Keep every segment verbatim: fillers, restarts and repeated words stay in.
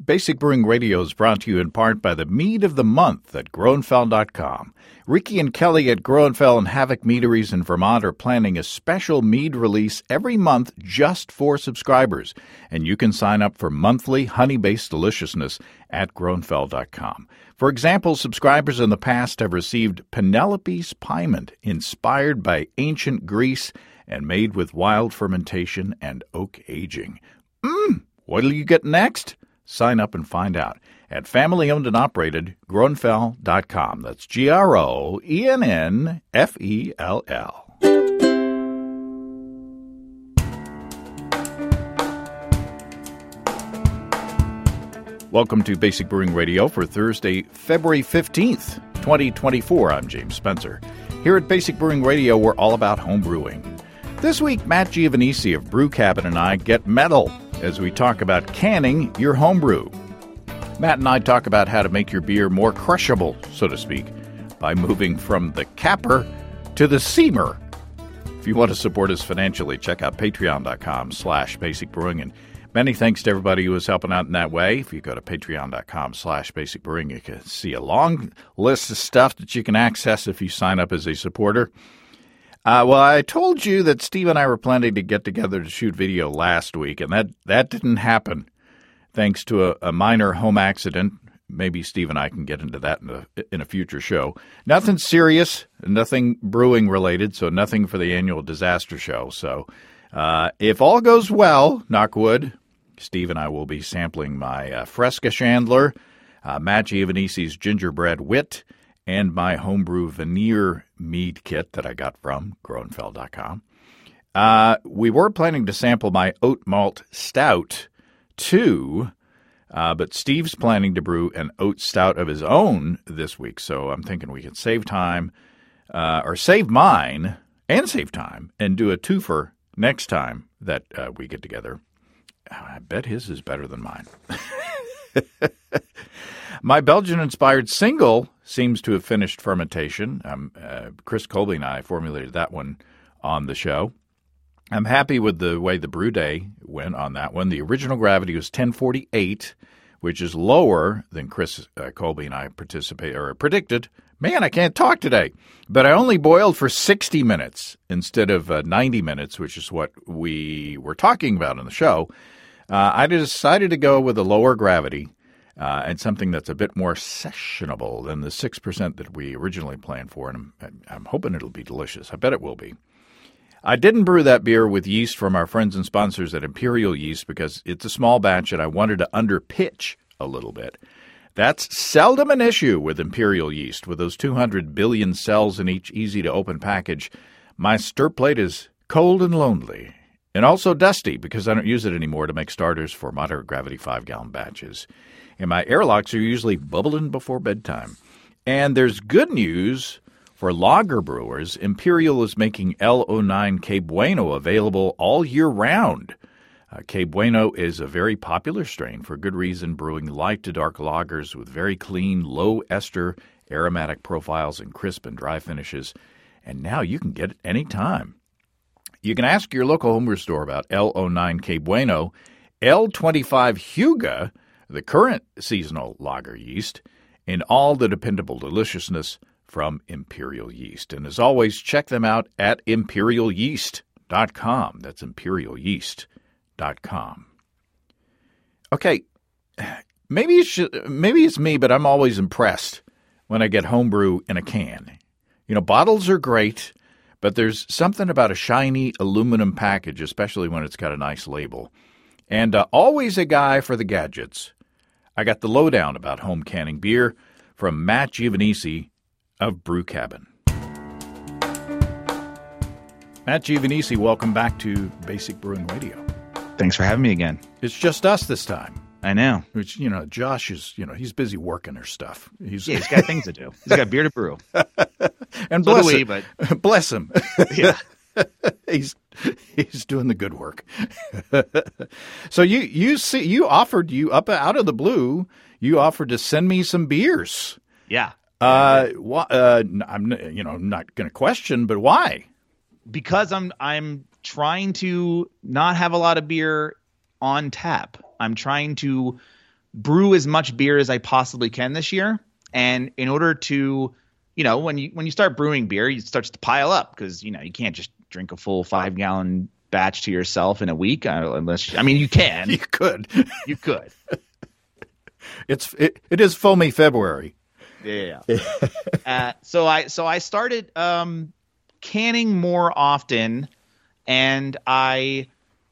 Basic Brewing Radio is brought to you in part by the Mead of the Month at Groenfell dot com. Ricky and Kelly at Groenfell and Havoc Meaderies in Vermont are planning a special mead release every month just for subscribers, and you can sign up for monthly honey-based deliciousness at Groenfell dot com. For example, subscribers in the past have received Penelope's Pyment, inspired by ancient Greece and made with wild fermentation and oak aging. Mmm, what'll you get next? Sign up and find out at family-owned and operated Groenfell dot com. That's G R O E N N F E L L. Welcome to Basic Brewing Radio for Thursday, February fifteenth, twenty twenty-four. I'm James Spencer. Here at Basic Brewing Radio, we're all about home brewing. This week, Matt Giovanisi of Brew Cabin and I get metal as we talk about canning your homebrew. Matt and I talk about how to make your beer more crushable, so to speak, by moving from the capper to the seamer. If you want to support us financially, check out patreon dot com slash basic brewing. And many thanks to everybody who is helping out in that way. If you go to patreon dot com slash basic brewing, you can see a long list of stuff that you can access if you sign up as a supporter. Uh, well, I told you that Steve and I were planning to get together to shoot video last week, and that, that didn't happen thanks to a, a minor home accident. Maybe Steve and I can get into that in a, in a future show. Nothing serious, nothing brewing related, so nothing for the annual disaster show. So uh, if all goes well, knock wood, Steve and I will be sampling my uh, Fresca Chandler, uh, Matt Giovanisi's Gingerbread Wit, and my homebrew veneer mead kit that I got from Groenfell dot com. Uh, we were planning to sample my oat malt stout, too, uh, but Steve's planning to brew an oat stout of his own this week, so I'm thinking we can save time, uh, or save mine and save time, and do a twofer next time that uh, we get together. I bet his is better than mine. My Belgian-inspired single seems to have finished fermentation. Um, uh, Chris Colby and I formulated that one on the show. I'm happy with the way the brew day went on that one. The original gravity was ten forty-eight, which is lower than Chris uh, Colby and I participate or predicted. Man, I can't talk today. But I only boiled for sixty minutes instead of uh, ninety minutes, which is what we were talking about on the show. Uh, I decided to go with a lower gravity. Uh, and something that's a bit more sessionable than the six percent that we originally planned for, and I'm, I'm hoping it'll be delicious. I bet it will be. I didn't brew that beer with yeast from our friends and sponsors at Imperial Yeast because it's a small batch and I wanted to underpitch a little bit. That's seldom an issue with Imperial Yeast. With those two hundred billion cells in each easy-to-open package, my stir plate is cold and lonely, and also dusty because I don't use it anymore to make starters for moderate gravity five-gallon batches. And my airlocks are usually bubbling before bedtime. And there's good news for lager brewers. Imperial is making L oh nine Que Bueno available all year round. Uh, Que Bueno is a very popular strain for good reason, brewing light to dark lagers with very clean, low ester aromatic profiles and crisp and dry finishes. And now you can get it anytime. You can ask your local homebrew store about L oh nine Que Bueno, L twenty-five Huga, the current seasonal lager yeast, and all the dependable deliciousness from Imperial Yeast. And as always, check them out at imperial yeast dot com. That's imperial yeast dot com. Okay, maybe it's, maybe it's me, but I'm always impressed when I get homebrew in a can. You know, bottles are great, but there's something about a shiny aluminum package, especially when it's got a nice label. And uh, always a guy for the gadgets. I got the lowdown about home canning beer from Matt Giovanisi of Brew Cabin. Matt Giovanisi, welcome back to Basic Brewing Radio. Thanks for having me again. It's just us this time. I know. Which, you know, Josh is, you know, he's busy working or stuff. He's yeah, he's got things to do. He's got beer to brew. And so bless do we, him. but bless him. Yeah. he's he's doing the good work. So you you see you offered you up out of the blue, you offered to send me some beers. Yeah. Uh, wh- uh I'm you know not going to question, but why? Because I'm I'm trying to not have a lot of beer on tap. I'm trying to brew as much beer as I possibly can this year. And in order to, you know, when you when you start brewing beer, it starts to pile up because, you know, you can't just drink a full five gallon batch to yourself in a week uh, unless, I mean, you can. You could. You could. It's it, it is foamy February. Yeah. uh, so I so I started um, canning more often, and I,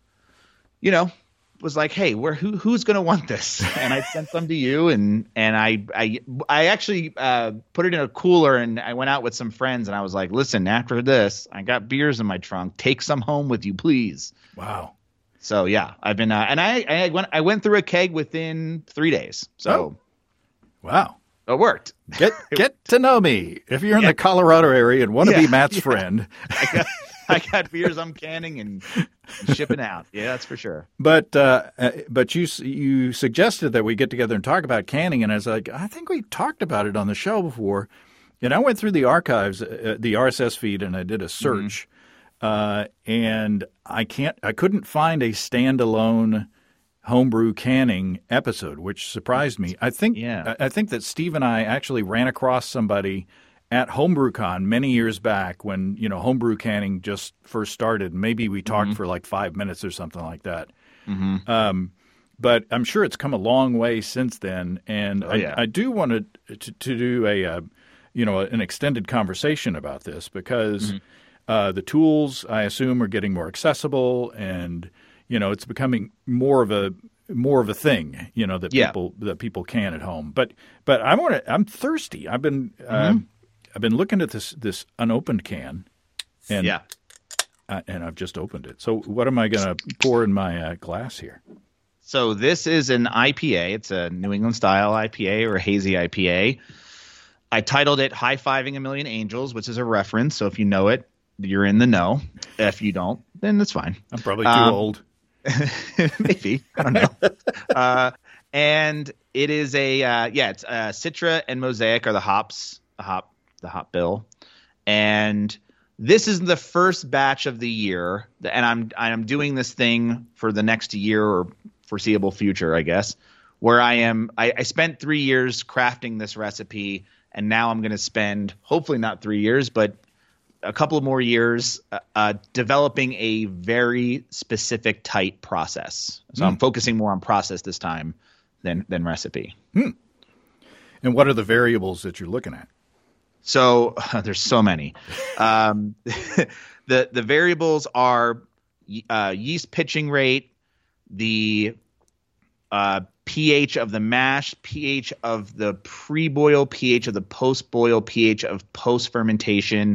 you know, was like, hey, where who who's gonna want this? And I sent some to you, and and I I I actually uh, put it in a cooler, and I went out with some friends, and I was like, listen, after this, I got beers in my trunk. Take some home with you, please. Wow. So yeah, I've been uh, and I I went I went through a keg within three days. So oh. Wow. It worked. Get get to know me. If you're in yeah. the Colorado area and want to yeah, be Matt's yeah. friend. I, got, I got beers I'm canning and, and shipping out. Yeah, that's for sure. But uh, but you you suggested that we get together and talk about canning, and I was like, I think we talked about it on the show before. And I went through the archives, uh, the R S S feed, and I did a search, mm-hmm. uh, and I can't, I couldn't find a standalone homebrew canning episode, which surprised me. I think yeah. I think that Steve and I actually ran across somebody at HomebrewCon many years back when, you know, homebrew canning just first started. Maybe we talked mm-hmm. for like five minutes or something like that. Mm-hmm. Um, but I'm sure it's come a long way since then. And oh, I, yeah. I do want to, to, to do a, uh, you know, an extended conversation about this because mm-hmm. uh, the tools, I assume, are getting more accessible and – you know, it's becoming more of a more of a thing, you know, that yeah. people that people can at home. But but I want to. I'm thirsty. I've been mm-hmm. uh, I've been looking at this this unopened can, and yeah, uh, and I've just opened it. So what am I going to pour in my uh, glass here? So this is an I P A. It's a New England style I P A or a hazy I P A. I titled it "High Fiving a Million Angels," which is a reference. So if you know it, you're in the know. If you don't, then that's fine. I'm probably too um, old. Maybe. I don't know. uh, and it is a uh, yeah. It's uh, Citra and Mosaic are the hops. The hop. The hop bill. And this is the first batch of the year, and I'm I'm doing this thing for the next year or foreseeable future, I guess. Where I am, I, I spent three years crafting this recipe, and now I'm going to spend hopefully not three years, but a couple of more years uh, uh, developing a very specific, tight process. So mm. I'm focusing more on process this time than than recipe. Hmm. And what are the variables that you're looking at? So uh, there's so many. um, the the variables are uh, yeast pitching rate, the uh, pH of the mash, pH of the pre-boil, pH of the post-boil, pH of post-fermentation.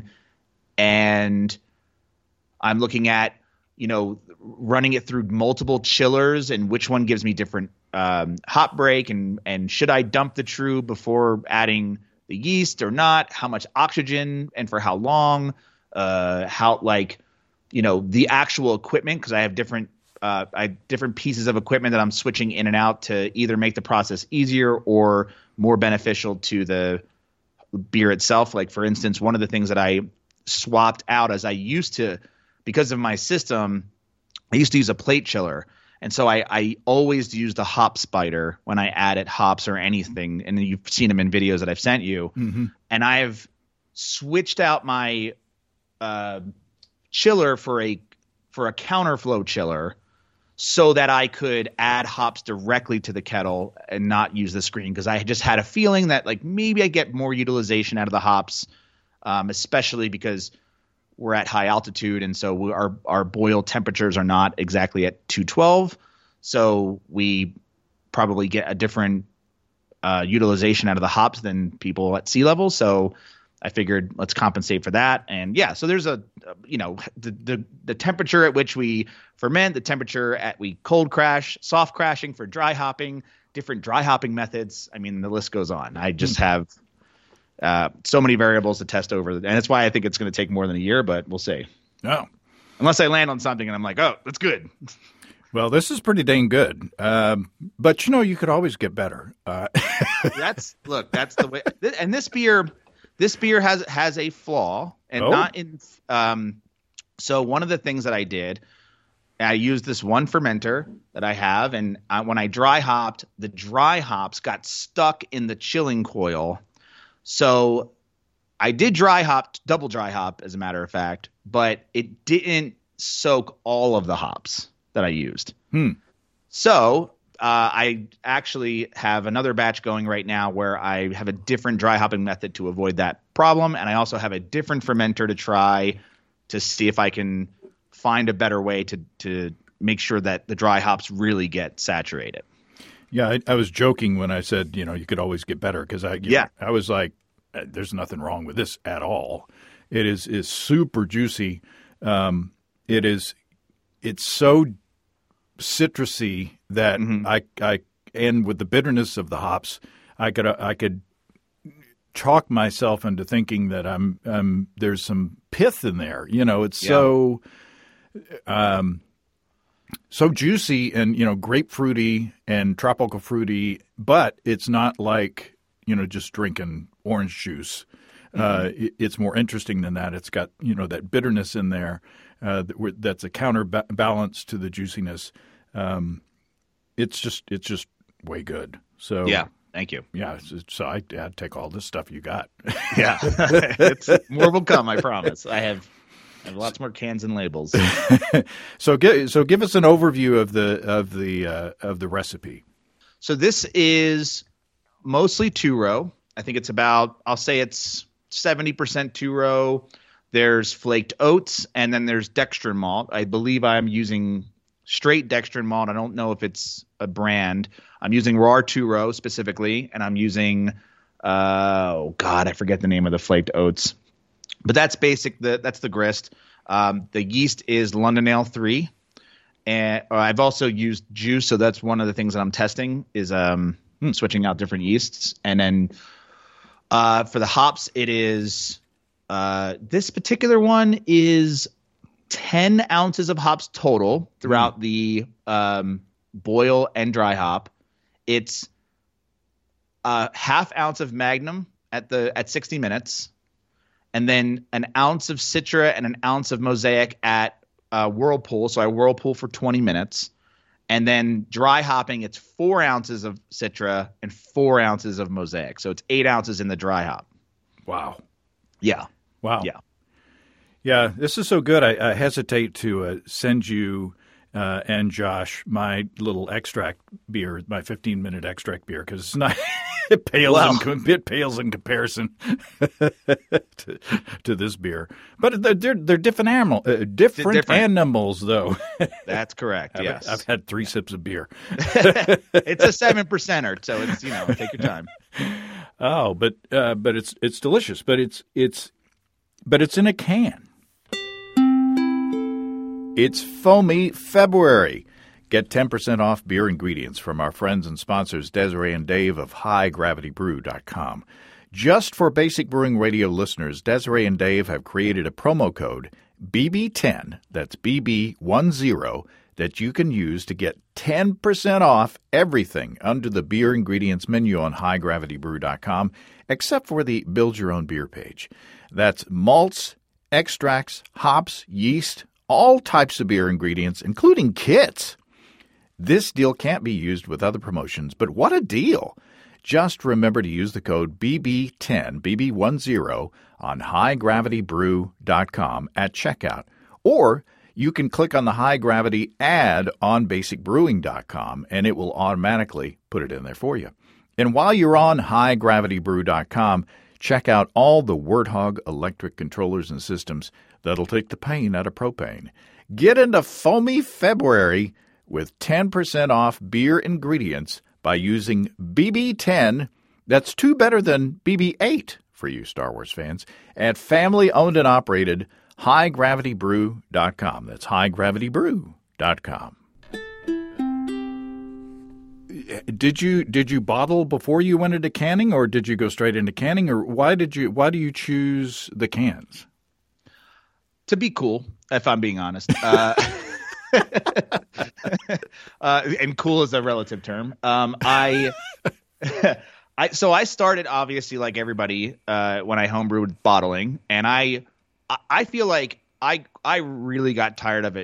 And I'm looking at, you know, running it through multiple chillers and which one gives me different um, hop break and and should I dump the true before adding the yeast or not? How much oxygen and for how long? Uh, how like, you know, the actual equipment because I have different uh, I different pieces of equipment that I'm switching in and out to either make the process easier or more beneficial to the beer itself. Like for instance, one of the things that I swapped out as I used to, because of my system, I used to use a plate chiller. And so I, I always use the hop spider when I added hops or anything. And you've seen them in videos that I've sent you. Mm-hmm. And I've switched out my uh, chiller for a for a counterflow chiller so that I could add hops directly to the kettle and not use the screen. Because I just had a feeling that like maybe I get more utilization out of the hops. Um, especially because we're at high altitude, and so we, our our boil temperatures are not exactly at two twelve, so we probably get a different uh, utilization out of the hops than people at sea level. So I figured let's compensate for that, and yeah, so there's a, a you know the, the the temperature at which we ferment, the temperature at we cold crash, soft crashing for dry hopping, different dry hopping methods. I mean, the list goes on. I just have. Uh, so many variables to test over, and that's why I think it's going to take more than a year, but we'll see. Oh. Unless I land on something and I'm like, oh, that's good. Well, this is pretty dang good. Um, but, you know, you could always get better. Uh. that's look, that's the way. And this beer, this beer has has a flaw, and oh. not in. Um, so one of the things that I did I used this one fermenter that I have, and I, when I dry hopped, the dry hops got stuck in the chilling coil. So I did dry hop, double dry hop, as a matter of fact, but it didn't soak all of the hops that I used. Hmm. So uh, I actually have another batch going right now where I have a different dry hopping method to avoid that problem, and I also have a different fermenter to try to see if I can find a better way to to make sure that the dry hops really get saturated. Yeah, I, I was joking when I said, you know, you could always get better because I, you yeah, know, I was like, there's nothing wrong with this at all. It is is super juicy. Um, it is, it's so citrusy that mm-hmm. I I and with the bitterness of the hops, I could I could chalk myself into thinking that I'm um there's some pith in there. You know, it's yeah. so. Um, so juicy and, you know, grapefruity and tropical fruity, but it's not like, you know, just drinking orange juice. Mm-hmm. Uh, it, it's more interesting than that. It's got, you know, that bitterness in there uh, that, that's a counterbalance to the juiciness. Um, it's just it's just way good. So yeah. Thank you. Yeah, so I, I'd take all this stuff you got. yeah, it's, more will come, I promise. I have I have lots more cans and labels. so, give, so give us an overview of the of the uh, of the recipe. So this is mostly two row. I think it's about I'll say it's seventy percent two row. There's flaked oats, and then there's dextrin malt. I believe I'm using straight dextrin malt. I don't know if it's a brand. I'm using raw two row specifically, and I'm using uh, oh god, I forget the name of the flaked oats. But that's basic. The, that's the grist. Um, the yeast is London Ale three. And I've also used juice, so that's one of the things that I'm testing is um, hmm. switching out different yeasts. And then uh, for the hops, it is uh, – this particular one is ten ounces of hops total throughout hmm. the um, boil and dry hop. It's a half ounce of Magnum at the at sixty minutes. And then an ounce of Citra and an ounce of Mosaic at uh, Whirlpool. So I Whirlpool for twenty minutes. And then dry hopping, it's four ounces of Citra and four ounces of Mosaic. So it's eight ounces in the dry hop. Wow. Yeah. Wow. Yeah. Yeah, this is so good. I, I hesitate to uh, send you uh, and Josh my little extract beer, my fifteen-minute extract beer, because it's not – It pales, well, in, it pales in comparison to, to this beer. But they're they're, they're different, animal, uh, different, different animals, though. That's correct, I've, yes. I've had three sips of beer. It's a seven percenter, so it's, you know, take your time. Oh, but uh, but it's it's delicious. But it's it's but it's in a can. It's Foamy February. Get ten percent off beer ingredients from our friends and sponsors Desiree and Dave of high gravity brew dot com. Just for Basic Brewing Radio listeners, Desiree and Dave have created a promo code B B ten, that's B B ten, that you can use to get ten percent off everything under the beer ingredients menu on high gravity brew dot com, except for the Build Your Own Beer page. That's malts, extracts, hops, yeast, all types of beer ingredients, including kits. This deal can't be used with other promotions, but what a deal! Just remember to use the code B B ten, B B ten, on high gravity brew dot com at checkout. Or you can click on the High Gravity ad on basic brewing dot com, and it will automatically put it in there for you. And while you're on high gravity brew dot com, check out all the Warthog electric controllers and systems that'll take the pain out of propane. Get into Foamy February with ten percent off beer ingredients by using B B ten, that's two better than B B eight for you Star Wars fans, at family-owned and operated high gravity brew dot com. That's high gravity brew dot com. Did you did you bottle before you went into canning, or did you go straight into canning, or why did you why do you choose the cans? To be cool, if I'm being honest. Uh uh, and cool is a relative term. Um, I, I, so I started obviously like everybody uh, when I homebrewed bottling, and I, I feel like I, I really got tired of it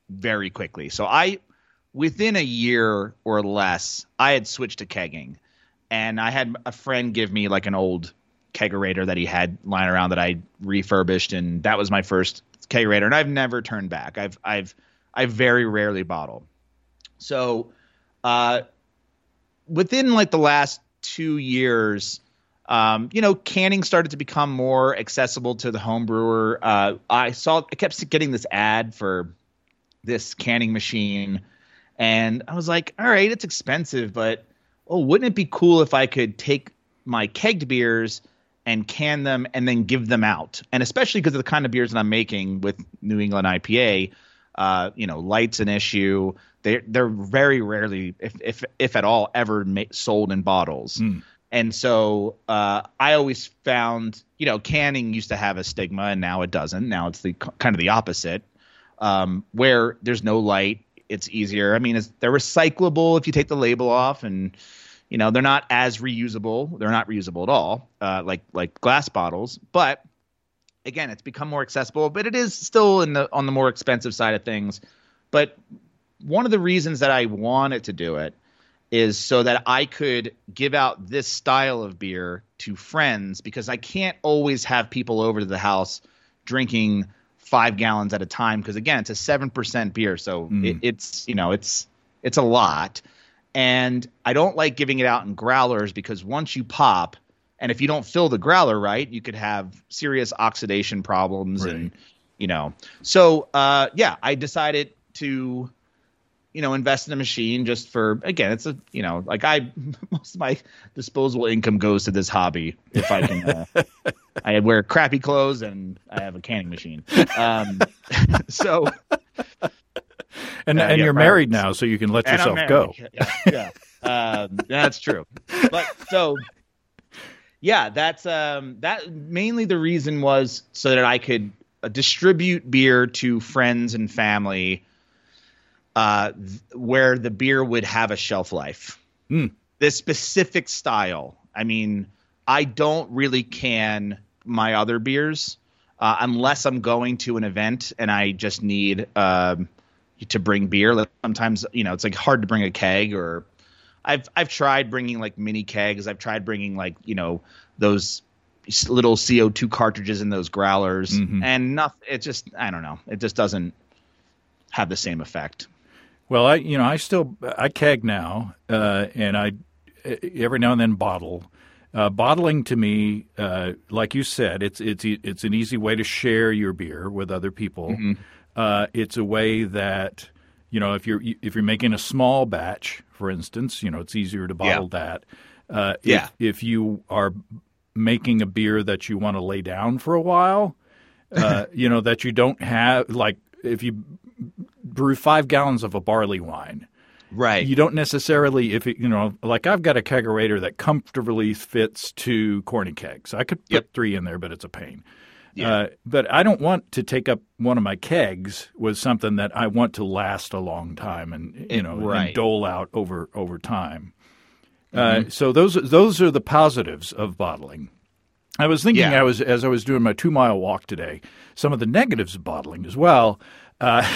very quickly. So I, within a year or less, I had switched to kegging, and I had a friend give me like an old kegerator that he had lying around that I refurbished, and that was my first kegerator, and I've never turned back. I've I've I very rarely bottle. So, uh, within like the last two years, um, you know, canning started to become more accessible to the home brewer. Uh, I saw I kept getting this ad for this canning machine, and I was like, all right, it's expensive, but oh, wouldn't it be cool if I could take my kegged beers and can them and then give them out? And especially because of the kind of beers that I'm making with New England I P A, uh, you know, light's an issue. They're, they're very rarely, if if if at all, ever ma- sold in bottles. Mm. And so uh, I always found, you know, canning used to have a stigma, and now it doesn't. Now it's the kind of the opposite, um, where there's no light. It's easier. I mean, it's, they're recyclable if you take the label off, and you know, they're not as reusable. They're not reusable at all, uh, like like glass bottles. But again, it's become more accessible, but it is still in the on the more expensive side of things. But one of the reasons that I wanted to do it is so that I could give out this style of beer to friends, because I can't always have people over to the house drinking five gallons at a time. Because again, it's a seven percent beer, so mm. it, it's you know it's it's a lot. And I don't like giving it out in growlers, because once you pop, and if you don't fill the growler right, you could have serious oxidation problems. Right. And, you know, so, uh, yeah, I decided to, you know, invest in a machine just for, again, it's a, you know, like I, most of my disposable income goes to this hobby. If I can, uh, I wear crappy clothes and I have a canning machine. Um, so. And uh, and yeah, you're married now, so you can let and yourself go. Yeah, yeah. um, that's true. But so, yeah, that's um, that. Mainly the reason was so that I could uh, distribute beer to friends and family, uh, th- where the beer would have a shelf life. Mm. This specific style. I mean, I don't really can my other beers uh, unless I'm going to an event and I just need. Um, to bring beer. Like sometimes, you know, it's like hard to bring a keg, or I've, I've tried bringing like mini kegs. I've tried bringing like, you know, those little C O two cartridges in those growlers, mm-hmm. and nothing. It just, I don't know. It just doesn't have the same effect. Well, I, you know, I still, I keg now, uh, and I every now and then bottle. Uh, bottling to me, uh, like you said, it's, it's, it's an easy way to share your beer with other people. Mm-hmm. Uh, it's a way that, you know, if you're if you're making a small batch, for instance, you know, it's easier to bottle yeah. that. Uh, yeah. If, if you are making a beer that you want to lay down for a while, uh, you know, that you don't have, like if you brew five gallons of a barley wine, right? You don't necessarily, if it, you know, like I've got a kegerator that comfortably fits two corny kegs. I could put yep. three in there, but it's a pain. Yeah. Uh, but I don't want to take up one of my kegs with something that I want to last a long time and you know right. and dole out over over time. Mm-hmm. Uh, so those those are the positives of bottling. I was thinking yeah. I was as I was doing my two mile walk today, some of the negatives of bottling as well. Uh,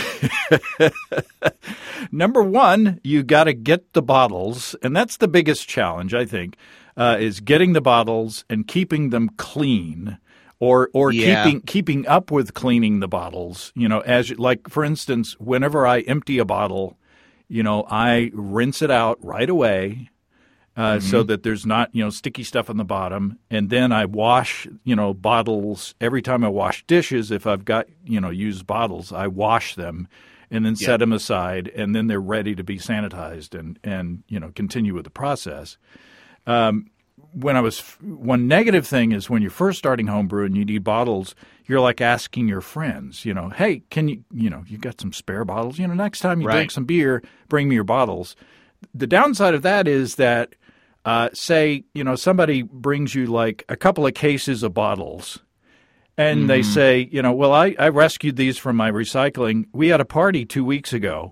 number one, you got to get the bottles, and that's the biggest challenge I think, uh, is getting the bottles and keeping them clean. Or or yeah. keeping keeping up with cleaning the bottles, you know, as like for instance, whenever I empty a bottle, you know, I rinse it out right away, uh, mm-hmm. so that there's not you know sticky stuff on the bottom, and then I wash you know bottles every time I wash dishes. If I've got you know used bottles, I wash them, and then yeah. set them aside, and then they're ready to be sanitized and and you know continue with the process. Um, When I was one negative thing is when you're first starting homebrew and you need bottles, you're like asking your friends, you know, hey, can you, you know, you got some spare bottles? You know, next time you right. drink some beer, bring me your bottles. The downside of that is that, uh, say, you know, somebody brings you like a couple of cases of bottles, and mm-hmm. they say, you know, well, I, I rescued these from my recycling. We had a party two weeks ago.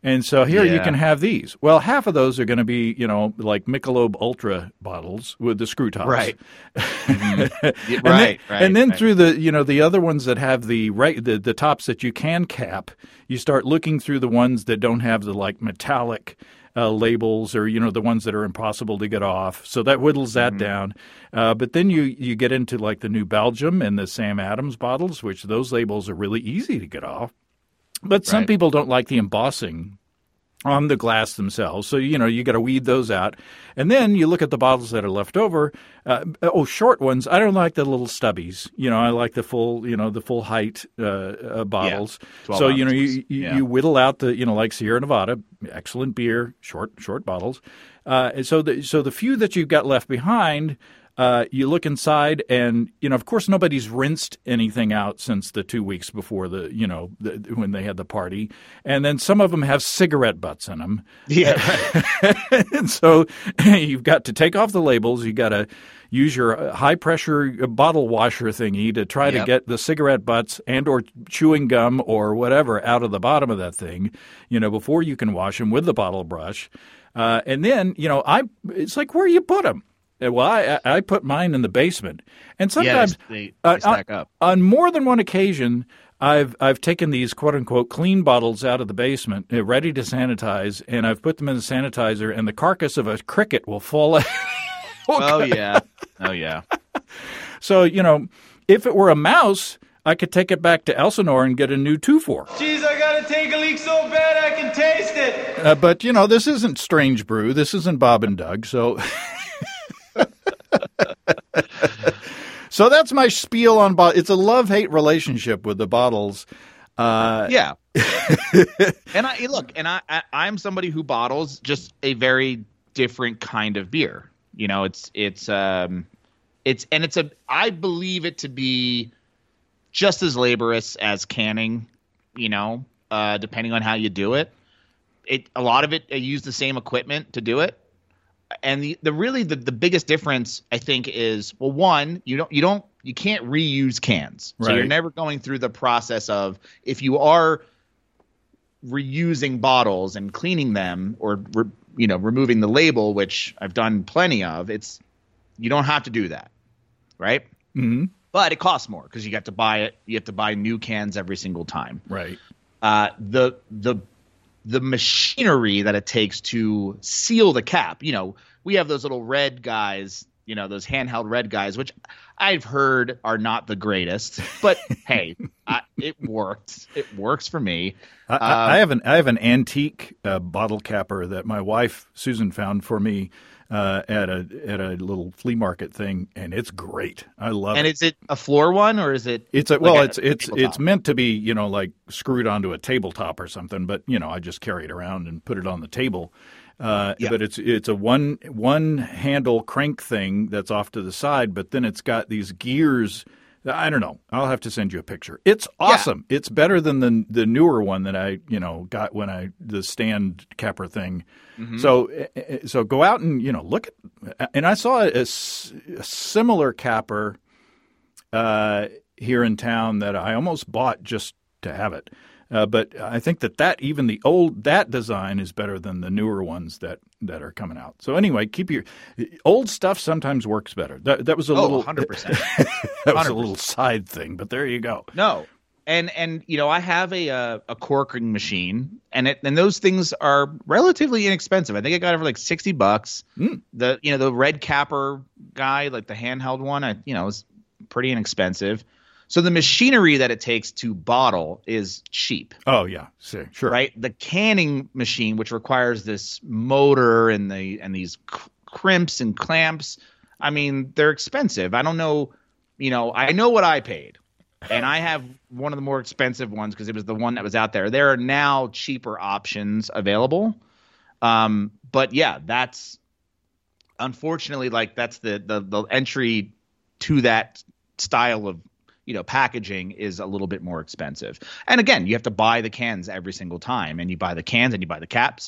And so here you Yeah. can have these. Well, half of those are going to be, you know, like Michelob Ultra bottles with the screw tops. Right. Mm-hmm. Yeah, and right, then, right, and then right. through the, you know, the other ones that have the, right, the the tops that you can cap, you start looking through the ones that don't have the like metallic uh, labels, or you know the ones that are impossible to get off. So that whittles that Mm-hmm. down. Uh, but then you you get into like the New Belgium and the Sam Adams bottles, which those labels are really easy to get off. But some Right. people don't like the embossing on the glass themselves. So, you know, you got to weed those out. And then you look at the bottles that are left over. Uh, oh, short ones. I don't like the little stubbies. You know, I like the full, you know, the full height uh, uh, bottles. twelve So, you know, you, ounces. you, Yeah. you whittle out the, you know, like Sierra Nevada, excellent beer, short, short bottles. Uh, and so the, so the few that you've got left behind, Uh, you look inside, and you know, of course, nobody's rinsed anything out since the two weeks before the, you know, the, when they had the party, and then some of them have cigarette butts in them. Yeah. And so you've got to take off the labels. You got to use your high pressure bottle washer thingy to try Yep. to get the cigarette butts and or chewing gum or whatever out of the bottom of that thing, you know, before you can wash them with the bottle brush. Uh, and then, you know, I it's like where you put them. Well, I, I put mine in the basement, and sometimes yeah, they, they, uh, they stack on, up. on more than one occasion, I've I've taken these quote unquote clean bottles out of the basement, uh, ready to sanitize, and I've put them in the sanitizer, and the carcass of a cricket will fall out. Oh yeah, oh yeah. So you know, if it were a mouse, I could take it back to Elsinore and get a new two four. Jeez, I gotta take a leak so bad I can taste it. Uh, but you know, this isn't Strange Brew. This isn't Bob and Doug. So. So that's my spiel on bottles. It's a love-hate relationship with the bottles. Uh, Yeah. And I look, and I, I I'm somebody who bottles just a very different kind of beer. You know, it's it's um it's and it's a I believe it to be just as laborious as canning, you know, uh depending on how you do it. It a lot of it I use the same equipment to do it. And the, the really the, the biggest difference I think is, well, one, you don't you don't you can't reuse cans. So Right. you're never going through the process of, if you are reusing bottles and cleaning them, or re, you know removing the label, which I've done plenty of, it's you don't have to do that, right? mhm, But it costs more because you have to buy it. You have to buy new cans every single time. right. Uh, the the the machinery that it takes to seal the cap. You know, we have those little red guys, you know, those handheld red guys, which I've heard are not the greatest, but hey, I, it worked. It works for me. I, I I have an I have an antique uh, bottle capper that my wife Susan found for me uh, at a at a little flea market thing, and it's great. I love And it. is it a floor one, or is it? It's a like well, a it's it's tabletop? it's meant to be, you know, like screwed onto a tabletop or something. But you know, I just carry it around and put it on the table. Uh, Yeah. But it's it's a one one handle crank thing that's off to the side. But then it's got these gears. I don't know. I'll have to send you a picture. It's awesome. It's better than the the newer one that I you know got when I the stand capper thing. Mm-hmm. So uh, so go out and you know look at. And I saw a, s- a similar capper uh, here in town that I almost bought just to have it. Uh, but I think that that even the old that design is better than the newer ones that, that are coming out. So anyway, keep your old stuff sometimes works better. That that was a Oh, little one hundred percent. that was a one hundred little side thing, but there you go. No. And and you know, I have a uh, a corking machine, and it and those things are relatively inexpensive. I think I got it for like sixty bucks. Mm. The you know the red capper guy, like the handheld one, I you know is pretty inexpensive. So the machinery that it takes to bottle is cheap, Oh yeah, sure, sure. right? The canning machine, which requires this motor and the and these c- crimps and clamps, I mean, they're expensive. I don't know, you know, I know what I paid. And I have one of the more expensive ones because it was the one that was out there. There are now cheaper options available. Um, but yeah, that's unfortunately like that's the, the the entry to that style of, you know, packaging is a little bit more expensive. And again, you have to buy the cans every single time, and you buy the cans and you buy the caps.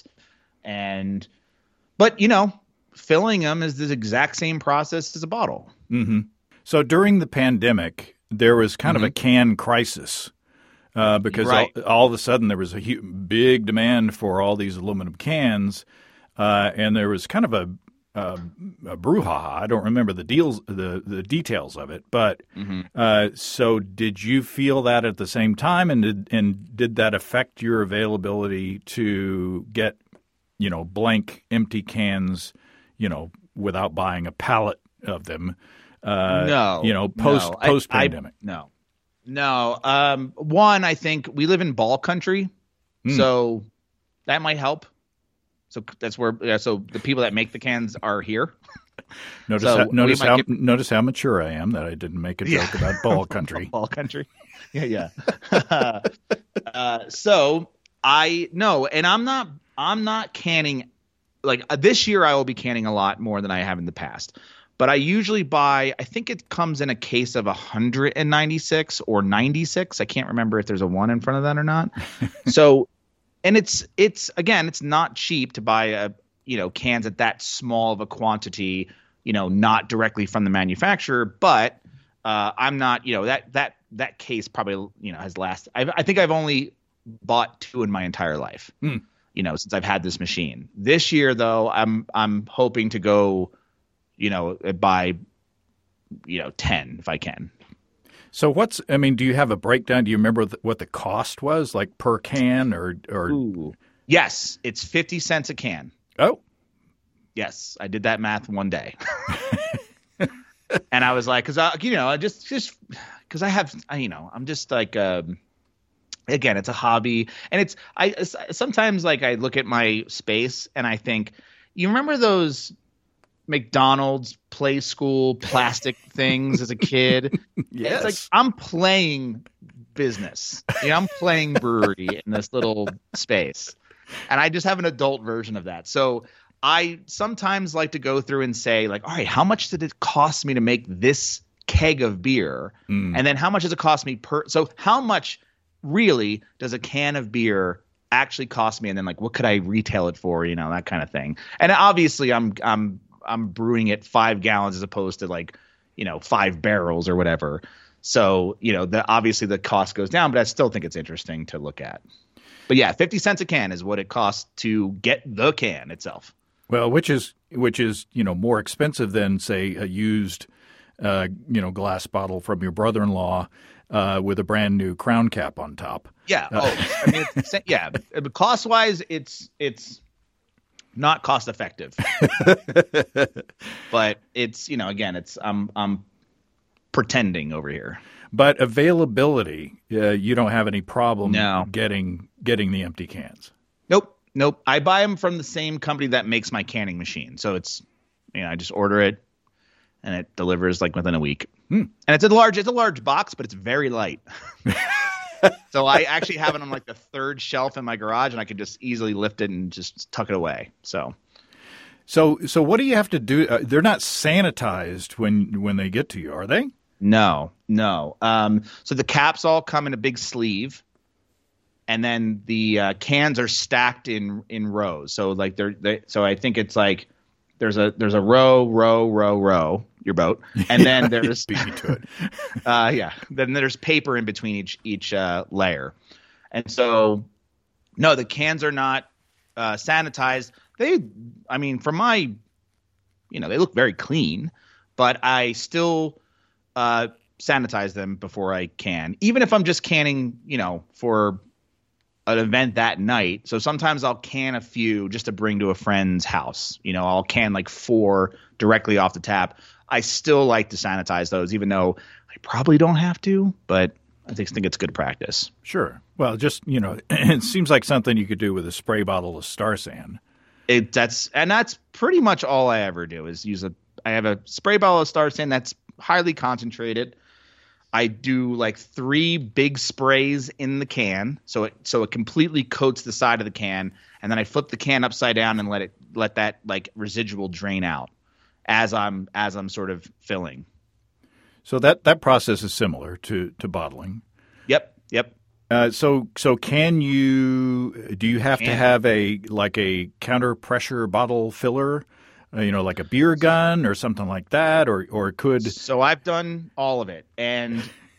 And but, you know, filling them is the exact same process as a bottle. Mm-hmm. So during the pandemic, there was kind Mm-hmm. of a can crisis. uh, because Right. all, all of a sudden there was a hu- big demand for all these aluminum cans, uh, and there was kind of a, a, a brouhaha. I don't remember the deals, the the details of it, but Mm-hmm. uh, so did you feel that at the same time, and did and did that affect your availability to get, you know, blank empty cans, you know, without buying a pallet of them? Uh, No, you know, post no. I- post I- pandemic. No, no. Um, one, I think we live in ball country, Hmm. so that might help. So that's where. Yeah, so the people that make the cans are here. Notice So how, we notice might how get- notice how mature I am that I didn't make a joke Yeah. about ball country. Ball country. Yeah, yeah. uh, so I no, and I'm not. I'm not canning. Like uh, this year, I will be canning a lot more than I have in the past. But I usually buy. I think it comes in a case of one hundred ninety-six or ninety-six. I can't remember if there's a one in front of that or not. So, and it's it's again, it's not cheap to buy a you know cans at that small of a quantity. You know, not directly from the manufacturer, but uh, I'm not. You know that that that case probably you know has lasted. I've, I think I've only bought two in my entire life. Hmm. You know, since I've had this machine. This year, though, I'm I'm hoping to go. You know, buy, you know, ten if I can. So what's I mean, do you have a breakdown? Do you remember th- what the cost was, like per can, or or Ooh. Yes, it's fifty cents a can. oh, Yes, I did that math one day, and I was like, because I, you know, I just just because I have, I, you know, I'm just like, um, again, it's a hobby, and it's I sometimes like I look at my space and I think, you remember those McDonald's play school plastic things as a kid? yes, It's like I'm playing business. You know, I'm playing brewery in this little space. And I just have an adult version of that. So I sometimes like to go through and say, like, all right, how much did it cost me to make this keg of beer? Mm. And then how much does it cost me per so how much really does a can of beer actually cost me? And then like what could I retail it for? You know, that kind of thing. And obviously I'm I'm I'm brewing it five gallons as opposed to like, you know, five barrels or whatever. So, you know, the obviously the cost goes down, but I still think it's interesting to look at. But yeah, fifty cents a can is what it costs to get the can itself. well, which is which is you know more expensive than say a used, uh, you know, glass bottle from your brother-in-law uh, with a brand new crown cap on top. Yeah. Oh, I mean, it's, yeah. But cost wise, it's it's not cost effective. But it's you know again, it's I'm I'm pretending over here. But availability, uh, you don't have any problem No. getting getting the empty cans. Nope, nope. I buy them from the same company that makes my canning machine. So it's you know I just order it, and it delivers like within a week. Hmm. And it's a large it's a large box, but it's very light. So I actually have it on like the third shelf in my garage, and I can just easily lift it and just tuck it away. So So so what do you have to do? Uh, they're not sanitized when when they get to you, are they? no, no. Um, so the caps all come in a big sleeve, and then the uh, cans are stacked in in rows. So like they're they, so I think it's like there's a there's a row row row row your boat, and then there's Beat me to it. uh, yeah, then there's paper in between each each uh, layer, and so no, the cans are not uh, sanitized. They, I mean, from my, you know, they look very clean, but I still uh, sanitize them before I can, even if I'm just canning, you know, for an event that night. So sometimes I'll can a few just to bring to a friend's house. You know, I'll can like four directly off the tap. I still like to sanitize those, even though I probably don't have to, but I just think it's good practice. Sure. Well, just you know, it seems like something you could do with a spray bottle of Star San. It that's and that's pretty much all I ever do is use a. I have a spray bottle of Star San that's highly concentrated. I do like three big sprays in the can, so it so it completely coats the side of the can, and then I flip the can upside down and let it let that like residual drain out as I'm as I'm sort of filling. So that that process is similar to to bottling. Yep, yep. Uh, so so can you do you have to Can. have a like a counter pressure bottle filler, uh, you know, like a beer gun or something like that, or or could So I've done all of it, and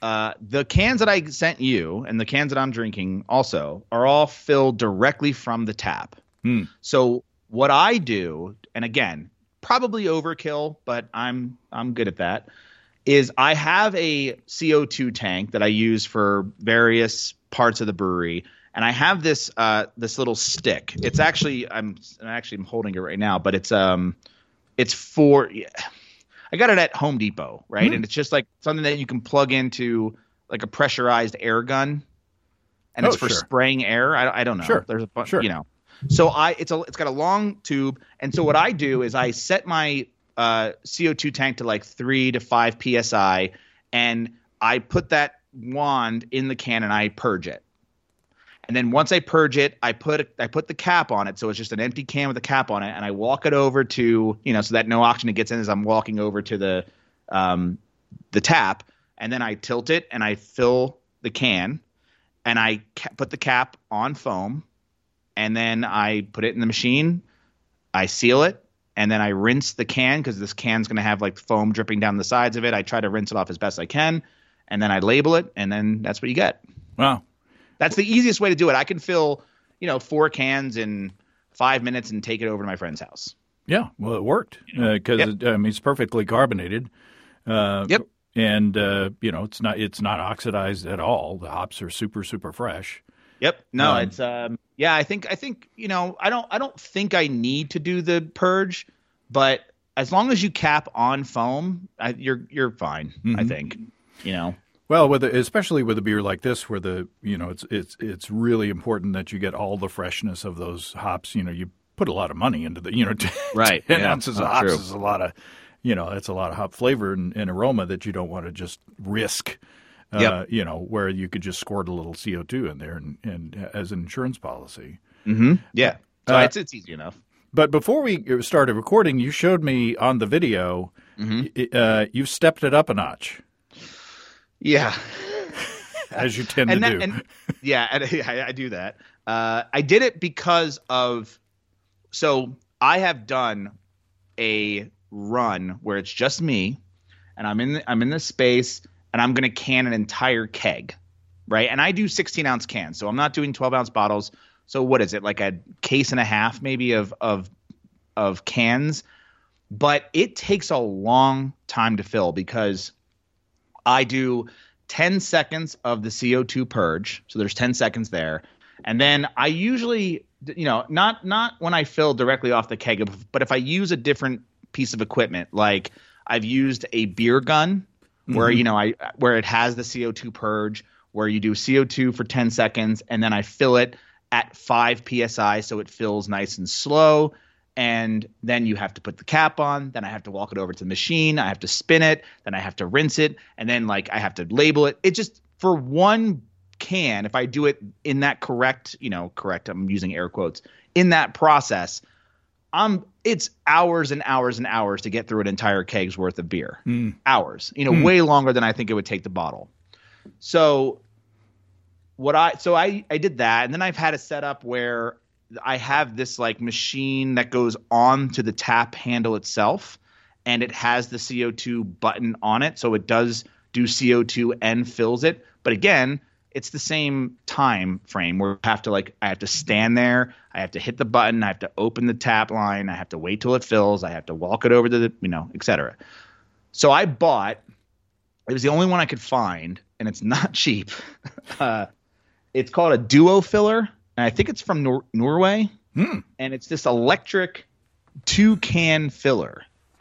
uh, the cans that I sent you and the cans that I'm drinking also are all filled directly from the tap. Hmm. So what I do, and again, probably overkill, but I'm I'm good at that, is I have a C O two tank that I use for various parts of the brewery, and I have this uh, this little stick. It's actually I'm actually I'm holding it right now, but it's um it's for I got it at Home Depot, right? Mm. And it's just like something that you can plug into like a pressurized air gun, and Oh, it's for sure. spraying air. I, I don't know. Sure. There's a bunch, Sure. you know. So I it's a it's got a long tube, and so what I do is I set my uh, C O two tank to like three to five P S I, and I put that wand in the can and I purge it. And then once I purge it, I put I put the cap on it, so it's just an empty can with a cap on it, and I walk it over to, you know, so that no oxygen gets in as I'm walking over to the um, the tap, and then I tilt it and I fill the can, and I ca- put the cap on foam, and then I put it in the machine, I seal it, and then I rinse the can because this can's going to have like foam dripping down the sides of it. I try to rinse it off as best I can, and then I label it, and then that's what you get. Wow. That's the easiest way to do it. I can fill, you know, four cans in five minutes and take it over to my friend's house. Yeah, well, it worked because Yep. I mean it's perfectly carbonated. Uh, Yep. And uh, you know it's not it's not oxidized at all. The hops are super super fresh. Yep. No, Um, it's um yeah, I think I think, you know, I don't I don't think I need to do the purge, but as long as you cap on foam, I, you're you're fine, I Mhm. think. You know. Well, with a, especially with a beer like this, where the you know it's it's it's really important that you get all the freshness of those hops. You know, you put a lot of money into the you know Right. ten Yeah. ounces of Oh, hops true. is a lot of you know it's a lot of hop flavor and, and aroma that you don't want to just risk. Uh, Yep. You know, where you could just squirt a little C O two in there and, and as an insurance policy. Mm-hmm. Yeah. So Uh, it's it's easy enough. But before we started recording, you showed me on the video Mhm. y- uh, you've stepped it up a notch, Yeah. as you tend and to that, do. and yeah, and I, I do that. Uh, I did it because of so I have done a run where it's just me, and I'm in the, I'm in this space, and I'm going to can an entire keg, right? And I do sixteen ounce cans, so I'm not doing twelve ounce bottles. So what is it, like a case and a half maybe of of of cans? But it takes a long time to fill because I do ten seconds of the C O two purge. So there's ten seconds there. And then I usually, you know, not not when I fill directly off the keg, but if I use a different piece of equipment, like I've used a beer gun where, Mhm. you know, I where it has the C O two purge, where you do C O two for ten seconds and then I fill it at five P S I so it fills nice and slow. And then you have to put the cap on. Then I have to walk it over to the machine. I have to spin it. Then I have to rinse it. And then like I have to label it. It just for one can, if I do it in that correct, you know, correct, I'm using air quotes, in that process, um, it's hours and hours and hours to get through an entire keg's worth of beer. Mm. Hours, you know, Mm. way longer than I think it would take the bottle. So what I so I I did that, and then I've had a setup where I have this like machine that goes on to the tap handle itself, and it has the C O two button on it, so it does do C O two and fills it. But again, it's the same time frame where I have to like I have to stand there, I have to hit the button, I have to open the tap line, I have to wait till it fills, I have to walk it over to the, you know, et cetera. So I bought, it was the only one I could find, and it's not cheap. uh, it's called a Duo Filler, and I think it's from Nor- Norway, Hmm. and it's this electric two can filler,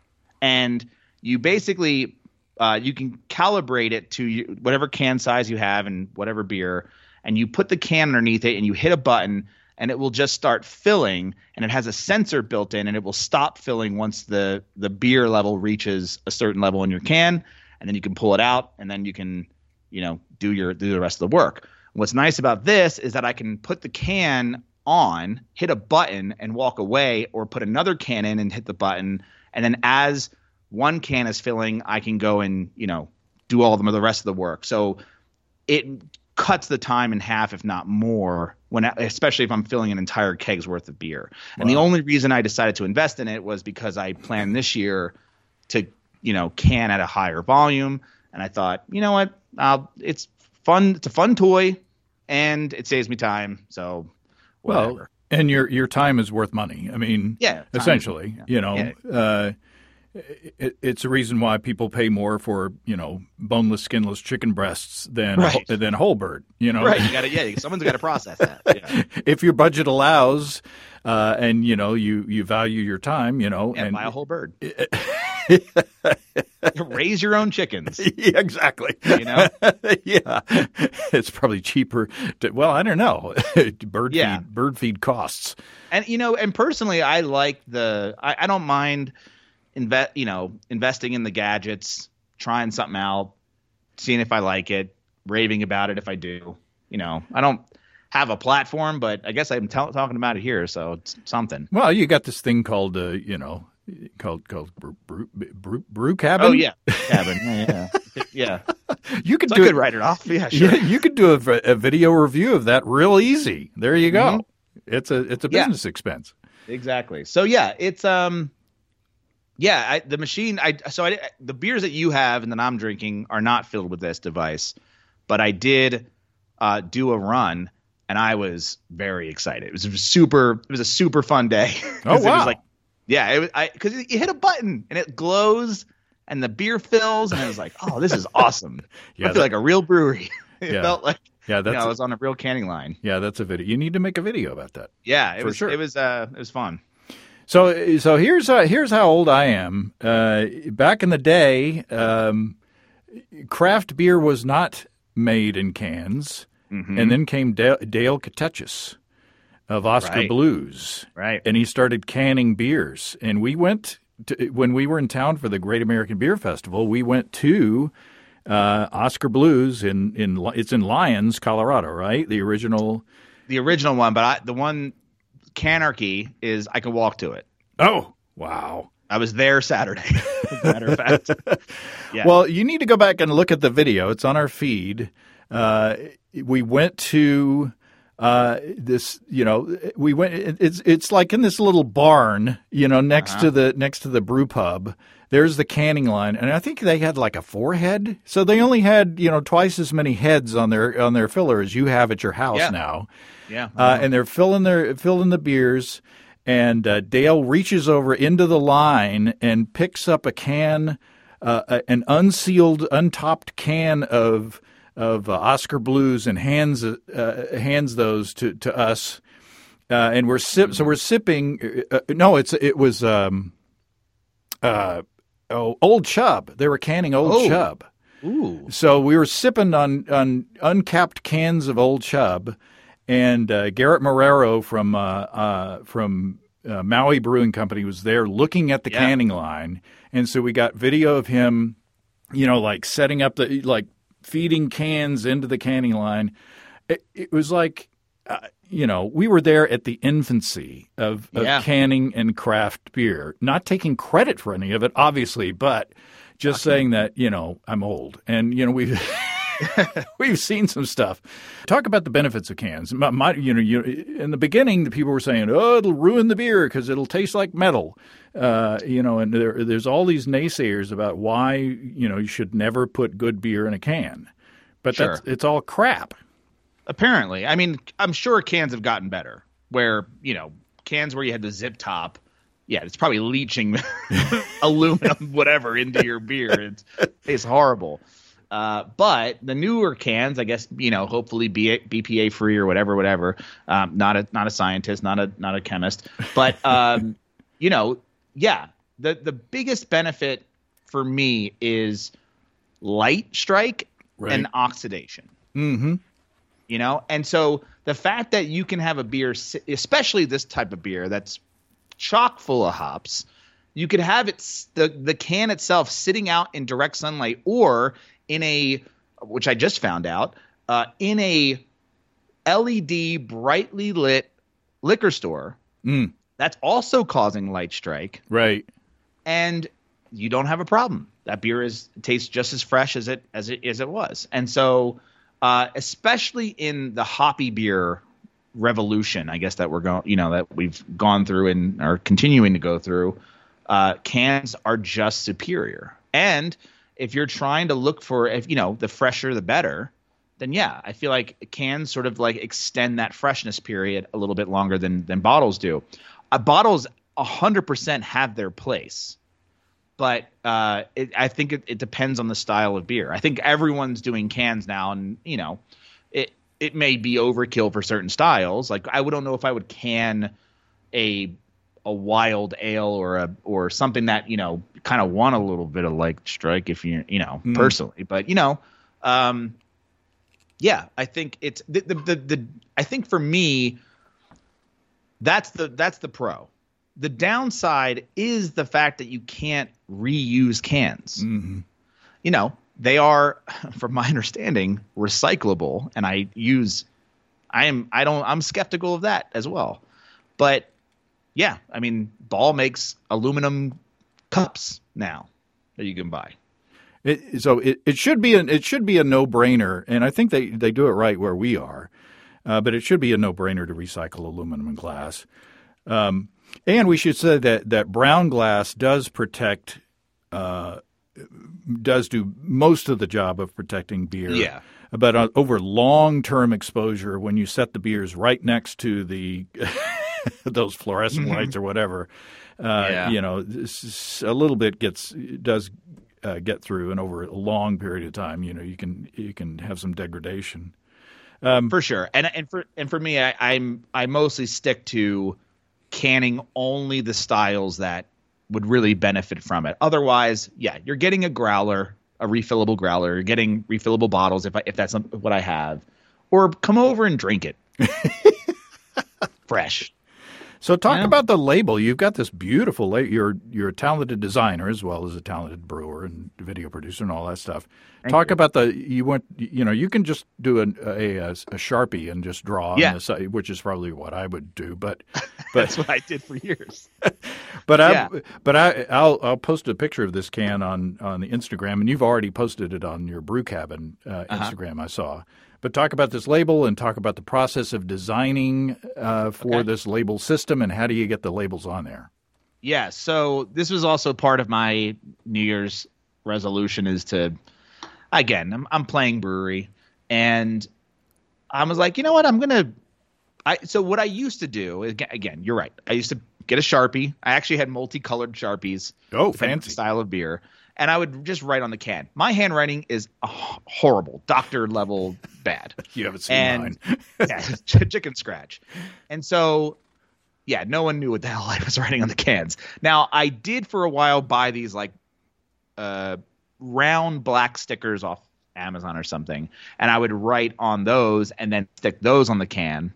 and you basically uh, you can calibrate it to you, whatever can size you have and whatever beer, and you put the can underneath it and you hit a button and it will just start filling, and it has a sensor built in and it will stop filling once the the beer level reaches a certain level in your can, and then you can pull it out and then you can, you know, do your do the rest of the work. What's nice about this is that I can put the can on, hit a button and walk away, or put another can in and hit the button, and then as one can is filling, I can go and, you know, do all of them or the rest of the work. So it cuts the time in half, if not more, when especially if I'm filling an entire keg's worth of beer. And the Wow. only reason I decided to invest in it was because I planned this year to, you know, can at a higher volume. And I thought, you know what, I'll, it's fun. It's a fun toy, and it saves me time. So, whatever. Well, and your your time is worth money. I mean, yeah, essentially, yeah. you know, yeah. uh, it, it's a reason why people pay more for, you know, boneless, skinless chicken breasts than Right. than whole bird. You know, Right? You got to, yeah. Someone's got to process that. Yeah. if your budget allows, uh, and you know, you you value your time, you know, Yeah, and buy a whole bird. Raise your own chickens. Yeah, exactly. You know? Yeah, it's probably cheaper. To, well, I don't know. bird Yeah. feed, bird feed costs. And you know, and personally, I like the. I, I don't mind invest. You know, investing in the gadgets, trying something out, seeing if I like it, raving about it if I do. You know, I don't have a platform, but I guess I'm t- talking about it here, so it's something. Well, you got this thing called, uh, you know, called called brew, brew, brew, brew cabin. Oh yeah, cabin. Yeah, yeah. yeah. You could So do I could it. write it off. Yeah, sure. Yeah, you could do a, v- a video review of that real easy. There you go. Mhm. It's a it's a Yeah. business expense. Exactly. So yeah, it's um, yeah, I, the machine. I so I the beers that you have and that I'm drinking are not filled with this device, but I did uh, do a run and I was very excited. It was a super. It was a super fun day. 'Cause Oh, It wow. was like, yeah, it was I because you hit a button and it glows and the beer fills and I was like, oh, this is awesome. Yeah, I feel that- like a real brewery. It Yeah. felt like Yeah, you that's know, I a, was on a real canning line. yeah, that's a video. You need to make a video about that. Yeah, it For was. sure. It was. Uh, it was fun. So so here's uh, here's how old I am. Uh, back in the day, um, craft beer was not made in cans, Mhm. and then came Dale, Dale Katechis of Oscar Right. Blues, Right. and he started canning beers. And we went to, when we were in town for the Great American Beer Festival. We went to uh, Oscar Blues in in it's in Lyons, Colorado, right? The original. The original one, but I, the one Canarchy is I can walk to it. Oh, wow. I was there Saturday, as a matter of fact. Yeah. Well, you need to go back and look at the video. It's on our feed. Uh, we went to uh, this, you know, we went. it- It's it's like in this little barn, you know, next Uh-huh. to the next to the brew pub. There's the canning line, and I think they had like a four head, so they only had, you know, twice as many heads on their on their filler as you have at your house Yeah. now. yeah. Uh, and they're filling their filling the beers, and uh, Dale reaches over into the line and picks up a can, uh, a- an unsealed, untopped can of of uh, Oscar Blues, and hands uh, hands those to to us, uh, and we're sip. So we're sipping. Uh, no, it's it was um, uh, oh, Old Chub. They were canning Old Oh. Chub. Ooh. So we were sipping on, on uncapped cans of Old Chub, and uh, Garrett Marrero from uh, uh, from uh, Maui Brewing Company was there looking at the Yeah. canning line, and so we got video of him, you know, like setting up the like feeding cans into the canning line. It, it was like, uh, you know, we were there at the infancy of, of Yeah. canning and craft beer. Not taking credit for any of it, obviously, but just saying that, you know, I'm old, and you know we've we've seen some stuff. Talk about the benefits of cans. My, my, you know, you, in the beginning, the people were saying, "Oh, it'll ruin the beer because it'll taste like metal." Uh, you know, and there, there's all these naysayers about why you know you should never put good beer in a can, but Sure. that's it's all crap. Apparently, I mean, I'm sure cans have gotten better. Where you know, cans where you had the zip top. Yeah, it's probably leaching aluminum, whatever, into your beer. It's, it's horrible. Uh, but the newer cans, I guess, you know, hopefully B P A free or whatever, whatever. Um, not a not a scientist, not a not a chemist, but um, you know, yeah. The the biggest benefit for me is light strike Right. and oxidation. Mm-hmm. You know, and so the fact that you can have a beer, si- especially this type of beer that's chock full of hops, you could have it s- the the can itself sitting out in direct sunlight, or in a, which I just found out, uh, in a L E D brightly lit liquor store. Mm, That's also causing light strike, right. and you don't have a problem. That beer is tastes just as fresh as it as it as it was, and so uh, especially in the hoppy beer revolution, I guess that we're going, you know, that we've gone through and are continuing to go through, uh, cans are just superior. And if you're trying to look for, if you know, the fresher the better, then yeah, I feel like cans sort of like extend that freshness period a little bit longer than than bottles do. Uh, bottles one hundred percent have their place, but uh, it, I think it, it depends on the style of beer. I think everyone's doing cans now, and you know, it it may be overkill for certain styles. Like I don't know if I would can a a wild ale or a or something that you know kind of want a little bit of like strike if you you know mm. personally, but you know. Um, Yeah, I think it's the, the the the I think for me that's the that's the pro. The downside is the fact that you can't reuse cans. Mm-hmm. You know, they are, from my understanding, recyclable, and I use I am I don't I'm skeptical of that as well. But yeah, I mean, Ball makes aluminum cups now that you can buy. It, so it, it should be an it should be a no-brainer, and I think they, they do it right where we are. Uh, but it should be a no-brainer to recycle aluminum and glass. Um, and we should say that, that brown glass does protect, uh, does do most of the job of protecting beer. Yeah. But uh, over long-term exposure, when you set the beers right next to the those fluorescent lights or whatever, uh, yeah. you know, a little bit gets does. Uh, get through, and over a long period of time, you know, you can you can have some degradation. Um, for sure, and and for and for me, I, I'm I mostly stick to canning only the styles that would really benefit from it. Otherwise, yeah, you're getting a growler, a refillable growler. You're getting refillable bottles if I, if that's what I have, or come over and drink it fresh. So talk yeah. about the label. You've got this beautiful label. You're you're a talented designer as well as a talented brewer and video producer and all that stuff. Thank talk you. about the you want you know you can just do a a, a Sharpie and just draw yeah. on the side, which is probably what I would do. But, but that's what I did for years. but I yeah. but I I'll I'll post a picture of this can on on the Instagram, and you've already posted it on your Brew Cabin uh, uh-huh. Instagram. I saw. But talk about this label and talk about the process of designing uh, for okay. this label system, and how do you get the labels on there? Yeah, so this was also part of my New Year's resolution is to, again, I'm, I'm playing brewery, and I was like, you know what, I'm going to, I so what I used to do, again, you're right, I used to get a Sharpie. I actually had multicolored Sharpies. Oh, fancy. Style of beer. And I would just write on the can. My handwriting is horrible, doctor level bad. You haven't seen and, mine. yeah, chicken scratch. And so, yeah, no one knew what the hell I was writing on the cans. Now, I did for a while buy these like uh, round black stickers off Amazon or something, and I would write on those and then stick those on the can.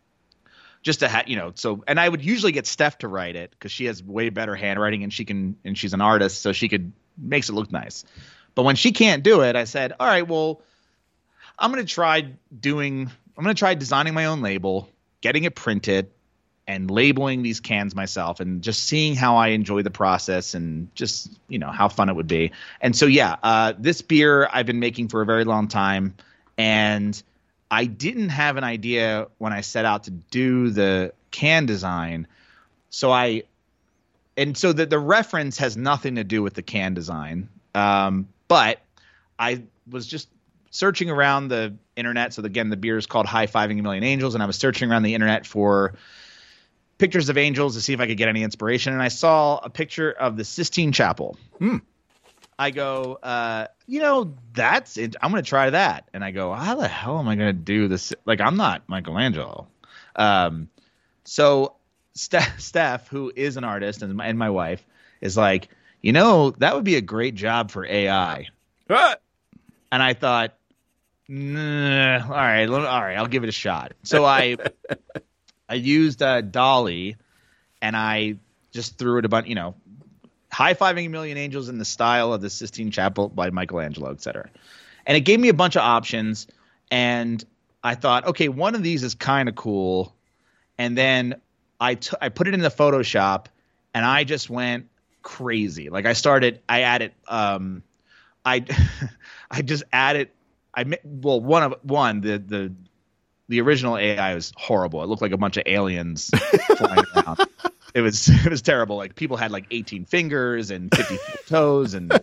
Just to have, you know, so, and I would usually get Steph to write it because she has way better handwriting and she can, and she's an artist, so she could. Makes it look nice. But when she can't do it, I said, all right, well, I'm going to try doing, I'm going to try designing my own label, getting it printed, and labeling these cans myself, and just seeing how I enjoy the process and just, you know, how fun it would be. And so, yeah, uh, this beer I've been making for a very long time, and I didn't have an idea when I set out to do the can design. So I, And so the, the reference has nothing to do with the can design. Um, but I was just searching around the internet. So again, the beer is called High Fiving a Million Angels. And I was searching around the internet for pictures of angels to see if I could get any inspiration. And I saw a picture of the Sistine Chapel. Hmm. I go, uh, you know, that's it. I'm going to try that. And I go, how the hell am I going to do this? Like, I'm not Michelangelo. Um, so Steph, Steph, who is an artist, and my, and my wife, is like, you know, that would be a great job for A I. What? And I thought, nah, all right, all right, I'll give it a shot. So I, I used uh, Dolly, and I just threw it a bunch, you know, high-fiving a million angels in the style of the Sistine Chapel by Michelangelo, et cetera. And it gave me a bunch of options, and I thought, okay, one of these is kind of cool, and then I, t- I put it in the Photoshop, and I just went crazy. Like I started, I added, um, I, I just added, I well, one of one the the the original A I was horrible. It looked like a bunch of aliens flying around. It was it was terrible. Like people had like eighteen fingers and fifty toes, and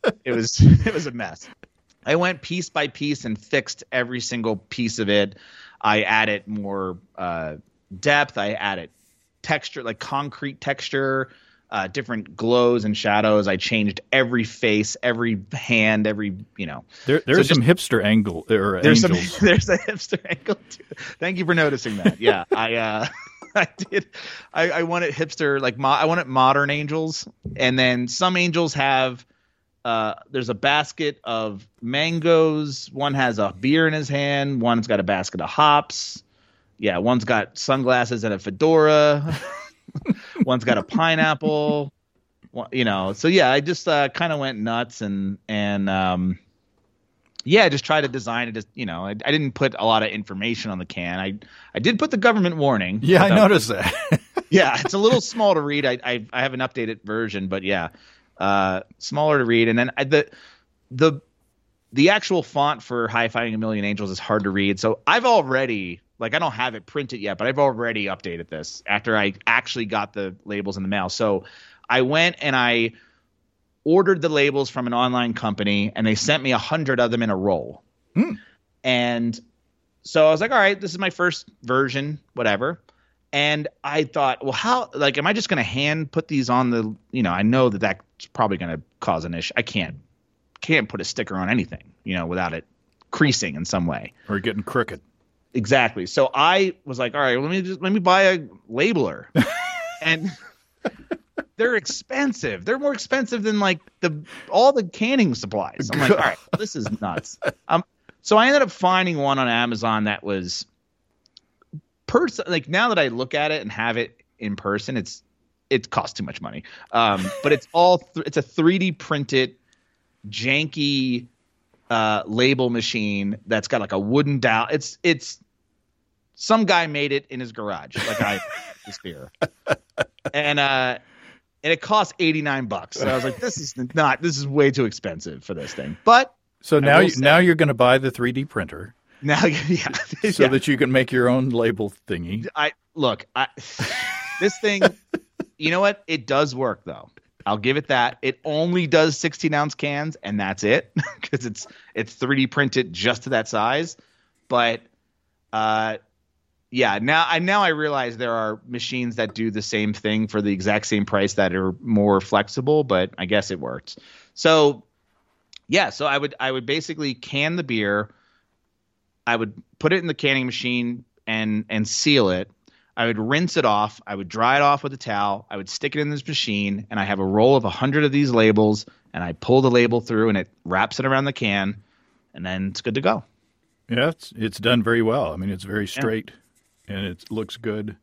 it was it was a mess. I went piece by piece and fixed every single piece of it. I added more uh, depth. I added texture, like concrete texture, uh, different glows and shadows. I changed every face, every hand, every, you know. There, there's so some just, hipster angle or there's angels. Some, there's a hipster angle too. Thank you for noticing that. Yeah, I uh, I did. I, I wanted hipster, like mo- I wanted modern angels, and then some angels have. Uh, there's a basket of mangoes. One has a beer in his hand. One's got a basket of hops. Yeah, one's got sunglasses and a fedora. One's got a pineapple. One, you know, so yeah, I just uh, kind of went nuts and and um, yeah, just try to design it. As, you know, I, I didn't put a lot of information on the can. I I did put the government warning. Yeah, I noticed that. Yeah, it's a little small to read. I, I I have an updated version, but yeah. Uh, smaller to read, and then I, the the the actual font for High Fiving a Million Angels is hard to read. So I've already, like, I don't have it printed yet, but I've already updated this after I actually got the labels in the mail. So I went and I ordered the labels from an online company, and they sent me a hundred of them in a roll. Mm. And so I was like, all right, this is my first version, whatever. And I thought, well, how, like, am I just going to hand put these on the, you know, I know that that's probably going to cause an issue. I can't, can't put a sticker on anything, you know, without it creasing in some way. Or getting crooked. Exactly. So I was like, all right, let me just, let me buy a labeler. And they're expensive. They're more expensive than like the, all the canning supplies. I'm like, all right, this is nuts. Um, so I ended up finding one on Amazon that was, Person, like now that I look at it and have it in person, it's it costs too much money. Um, but it's all th- it's a three D printed, janky uh, label machine that's got like a wooden dowel. It's it's some guy made it in his garage, like I this beer, and uh, and it cost eighty-nine bucks. So I was like, this is not this is way too expensive for this thing. But so now you, say, now you're going to buy the three D printer. Now, yeah, so yeah. that you can make your own label thingy. I look, I this thing, you know what? It does work though. I'll give it that. It only does sixteen ounce cans, and that's it because it's it's three D printed just to that size. But uh, yeah, now I now I realize there are machines that do the same thing for the exact same price that are more flexible. But I guess it works. So yeah, so I would I would basically can the beer. I would put it in the canning machine and and seal it. I would rinse it off. I would dry it off with a towel. I would stick it in this machine, and I have a roll of a hundred of these labels, and I pull the label through, and it wraps it around the can, and then it's good to go. Yeah, it's it's done very well. I mean, it's very straight, yeah. and it looks good.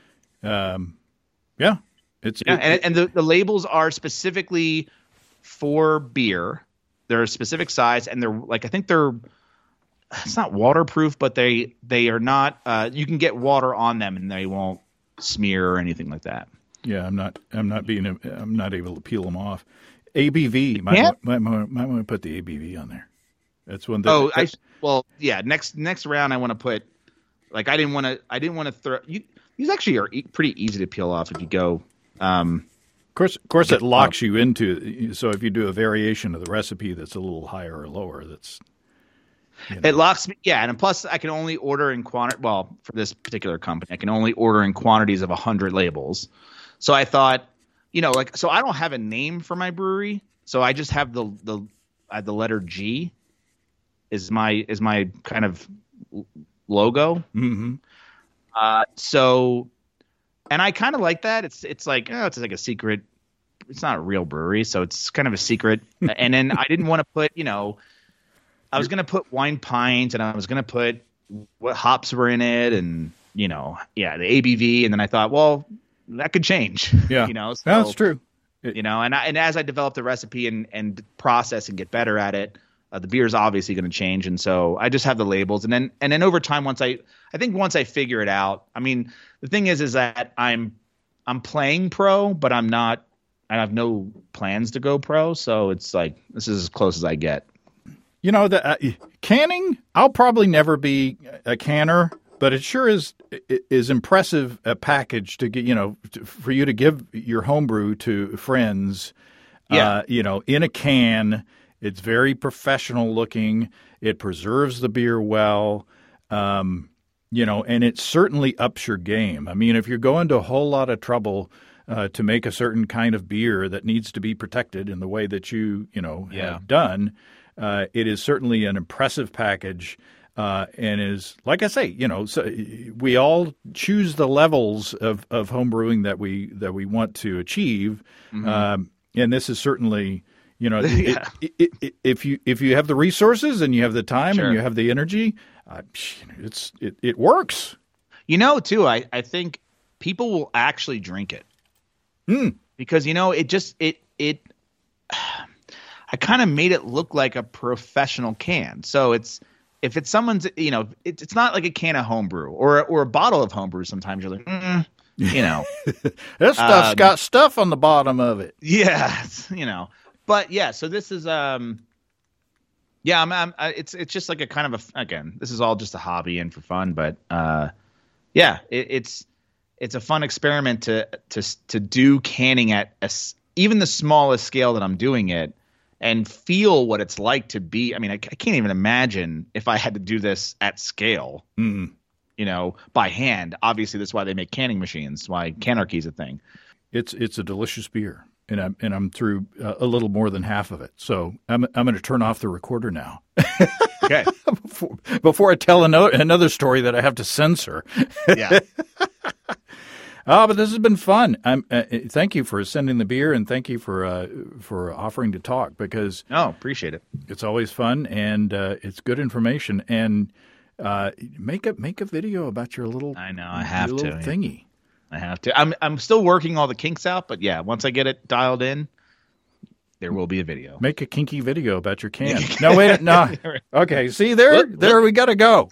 Um, yeah, it's yeah, it, and and the, the labels are specifically for beer. They're a specific size, and they're like I think they're. It's not waterproof, but they they are not. Uh, you can get water on them, and they won't smear or anything like that. Yeah, I'm not. I'm not being. I'm not able to peel them off. A B V. Might yeah. might, might, might want to put the A B V on there. That's one. That, oh, that, I well, yeah. Next next round, I want to put. Like I didn't want to. I didn't want to throw. You, these actually are e- pretty easy to peel off if you go. Um, of course, of course, it locks you into. So if you do a variation of the recipe that's a little higher or lower, that's. You know. It locks me, yeah, and plus I can only order in quantity. Well, for this particular company, I can only order in quantities of a hundred labels. So I thought, you know, like, so I don't have a name for my brewery, so I just have the the uh, the letter G is my is my kind of logo. Mm-hmm. Uh, so, and I kind of like that. It's it's like oh, it's like a secret. It's not a real brewery, so it's kind of a secret. And then I didn't want to put, you know. I was going to put wine pint, and I was going to put what hops were in it, and you know, yeah, the A B V. And then I thought, well, that could change. Yeah, you know, so, that's true. You know, and I, and as I develop the recipe and and process and get better at it, uh, the beer is obviously going to change. And so I just have the labels, and then and then over time, once I I think once I figure it out, I mean, the thing is, is that I'm I'm playing pro, but I'm not. I have no plans to go pro, so it's like this is as close as I get. You know, the uh, canning, I'll probably never be a canner, but it sure is is impressive a package to get, you know, to, for you to give your homebrew to friends. Yeah. Uh, you know, in a can. It's very professional looking. It preserves the beer well. Um, you know, and it certainly ups your game. I mean, if you're going to a whole lot of trouble uh, to make a certain kind of beer that needs to be protected in the way that you, you know, Yeah. have done, uh, it is certainly an impressive package. Uh, and is, like I say, you know, so we all choose the levels of, of home brewing that we that we want to achieve, Mm-hmm. um, and this is certainly, you know, Yeah. it, it, it, if you if you have the resources and you have the time Sure. and you have the energy, uh, it's it, it works. You know, too, I, I think people will actually drink it Mm. because, you know, it just it it. I kind of made it look like a professional can, so it's. If it's someone's, you know, it's it's not like a can of homebrew or or a bottle of homebrew. Sometimes you're like, mm, you know, This stuff's Um, got stuff on the bottom of it. yeah, it's, you know. But yeah, so this is, um, yeah, I'm, I'm, I- it's it's just like a kind of a again, this is all just a hobby and for fun, but uh, yeah, it, it's it's a fun experiment to to to do canning at a s even the smallest scale that I'm doing it. And feel what it's like to be. I mean, I, I can't even imagine if I had to do this at scale, Mm. you know, by hand. Obviously, that's why they make canning machines. Why Canarchy is a thing. It's it's a delicious beer, and I'm and I'm through uh, a little more than half of it. So I'm I'm going to turn off the recorder now. Okay. before, before I tell another another story that I have to censor. Yeah. Oh, but this has been fun. I'm, uh, thank you for sending the beer, and thank you for uh, for offering to talk, because No, appreciate it. it's always fun and uh, it's good information. And uh, make a make a video about your little I know, I have your to, little yeah. thingy. I have to. I'm I'm still working all the kinks out, but yeah, once I get it dialed in, there will be a video. Make a kinky video about your can. No, wait, no. Okay, see there, Look, there we got to go.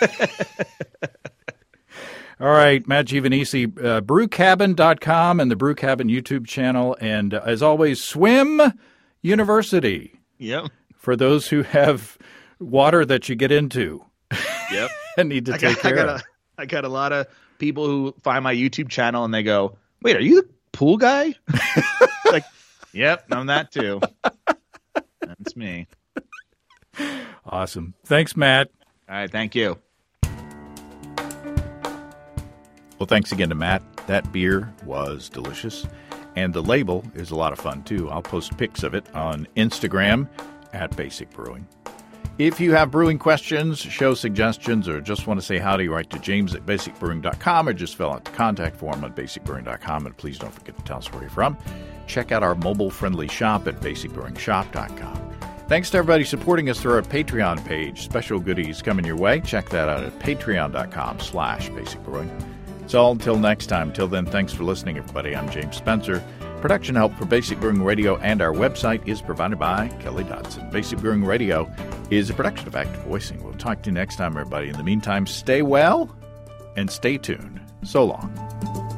All right, Matt Giovanisi, uh, brew cabin dot com and the Brew Cabin YouTube channel. And uh, as always, Swim University Yep. for those who have water that you get into Yep. and need to I take got, I care got of. a I got a lot of people who find my YouTube channel and they go, "Wait, are you the pool guy?" Like, yep, I'm that too. That's me. Awesome. Thanks, Matt. All right, thank you. Well, thanks again to Matt. That beer was delicious, and the label is a lot of fun, too. I'll post pics of it on Instagram at Basic Brewing. If you have brewing questions, show suggestions, or just want to say howdy, write to James at basic brewing dot com or just fill out the contact form at basic brewing dot com. And please don't forget to tell us where you're from. Check out our mobile-friendly shop at basic brewing shop dot com. Thanks to everybody supporting us through our Patreon page. Special goodies coming your way. Check that out at patreon dot com slash basic brewing. It's all until next time. Till then, thanks for listening, everybody. I'm James Spencer. Production help for Basic Brewing Radio and our website is provided by Kelly Dodson. Basic Brewing Radio is a production of Active Voicing. We'll talk to you next time, everybody. In the meantime, stay well and stay tuned. So long.